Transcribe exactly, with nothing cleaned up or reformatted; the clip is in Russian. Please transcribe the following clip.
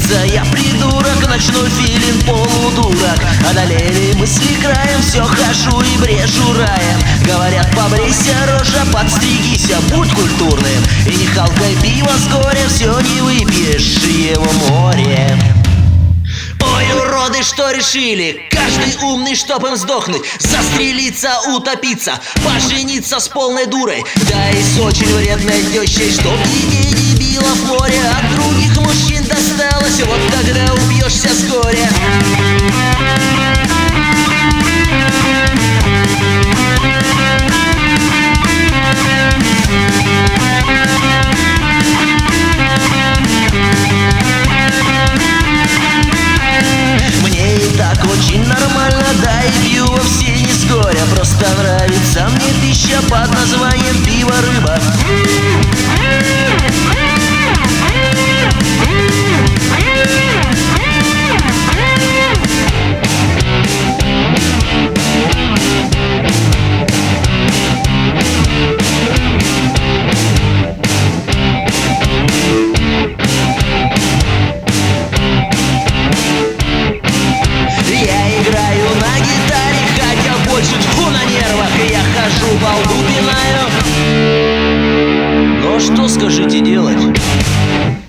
напиться. Я придурок, ночной филин, полудурок. Одолели мысли краем, все хожу и брешу раем. Говорят, побрейся, рожа, подстригися, будь культурным. И не халкай пиво с горя, все не выпьешь его море. Ой, уроды, что решили? Каждый умный, чтоб им сдохнуть, застрелиться, утопиться, пожениться с полной дурой, да и с очень вредной тещей, чтоб детей дебилов море от других мужчин досталось. Вот когда убьешься с горя. Очень нормально, да и пью вовсе не с горя. Просто нравится мне пища под названием пиво-рыба. По лбу пинаю. Но что, скажите, делать?